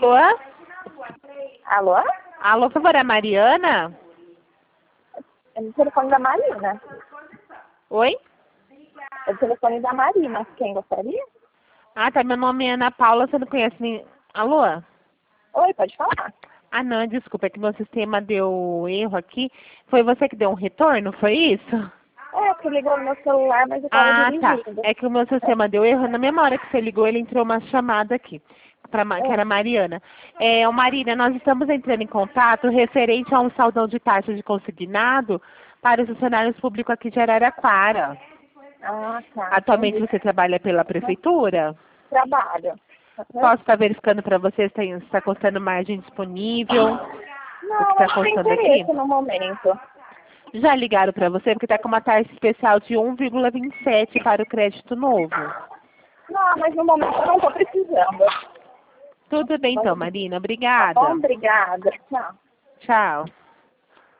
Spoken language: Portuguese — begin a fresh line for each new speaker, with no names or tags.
Alô?
Alô?
Alô, por favor, é a Mariana?
É o telefone da Marina.
Oi?
É o telefone da Marina. Quem gostaria?
Ah, tá, meu nome é Ana Paula, você não conhece nem... Alô?
Oi, pode falar.
Ah, não, desculpa, é que meu sistema deu erro aqui. Foi você que deu um retorno, foi isso?
É, que ligou no meu celular, mas eu tava
Ah, tá.
dirigindo.
É que o meu sistema deu erro. Na mesma hora que você ligou, ele entrou uma chamada aqui, que era a Mariana. Ô, Marina, nós estamos entrando em contato referente a um saldão de taxa de consignado para os funcionários públicos aqui de Araraquara.
Ah, tá.
Atualmente
Entendi.
você trabalha pela prefeitura?
Trabalho.
Posso estar verificando para você se está constando margem disponível? O que
Não,
está
não tem
constando aqui?
interesse no momento.
Já ligaram para você porque está com uma taxa especial de 1,27 para o crédito novo.
Não, mas no momento eu não tô precisando.
Tudo bem então, Marina.
Tá bom?
Obrigada.
Obrigada. Tchau.
Tchau.